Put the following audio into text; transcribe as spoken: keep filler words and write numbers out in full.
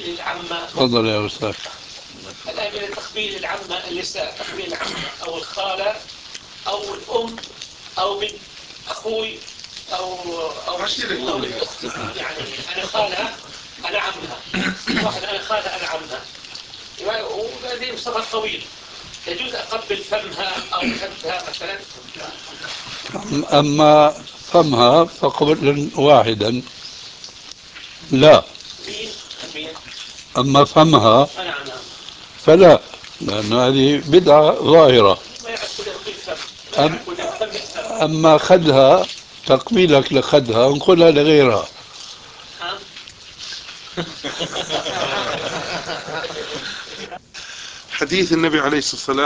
تقبيل العمة. تفضل يا أستاذ. الآن من تقبيل العمة لسه تقبيل العمة أو الخالة أو الأم أو بنت أخوي أو أو أو بنت أختي، يعني أنا خالة أنا عمها، واحد أنا خالة أنا عمها، وهذه سفر طويل، يجوز أقبل فمها أو خدها مثلا؟ أما فمها فقبلا واحدا لا. مين؟ مين؟ أما فمها أنا عمها فلا، لأن هذه بدعة ظاهرة. ما يعرف كل يقبل فم، ما أم يعرف كل فم الفم. أما خدها، تقبيلك لخدها انقلها لغيرها. ها؟ حديث النبي عليه الصلاة والسلام